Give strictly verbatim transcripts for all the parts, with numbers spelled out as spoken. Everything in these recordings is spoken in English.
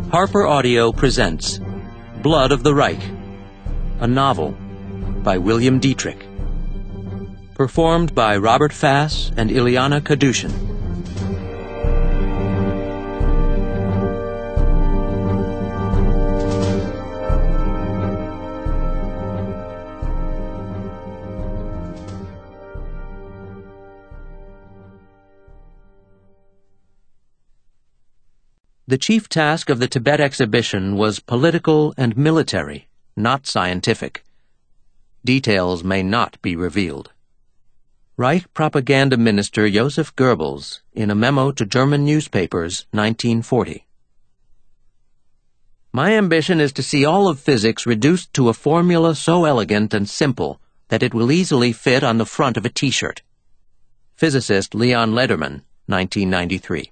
Harper Audio presents Blood of the Reich, a novel by William Dietrich. Performed by Robert Fass and Ileana Kadushin. The chief task of the Tibet exhibition was political and military, not scientific. Details may not be revealed. Reich propaganda minister Joseph Goebbels, in a memo to German newspapers, nineteen forty. My ambition is to see all of physics reduced to a formula so elegant and simple that it will easily fit on the front of a T-shirt. Physicist Leon Lederman, nineteen ninety-three.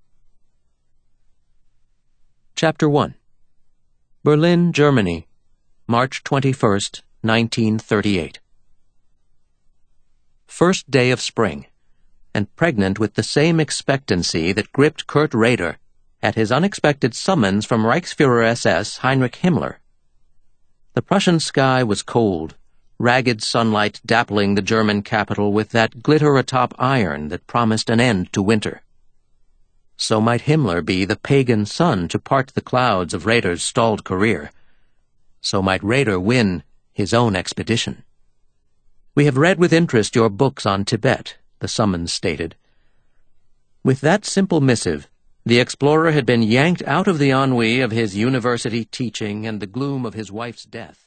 Chapter one. Berlin, Germany, March twenty-first, nineteen thirty-eight. First day of spring, and pregnant with the same expectancy that gripped Kurt Rader at his unexpected summons from Reichsfuhrer S S Heinrich Himmler. The Prussian sky was cold, ragged sunlight dappling the German capital with that glitter atop iron that promised an end to winter. So might Himmler be the pagan sun to part the clouds of Rader's stalled career. So might Rader win his own expedition. We have read with interest your books on Tibet, the summons stated. With that simple missive, the explorer had been yanked out of the ennui of his university teaching and the gloom of his wife's death.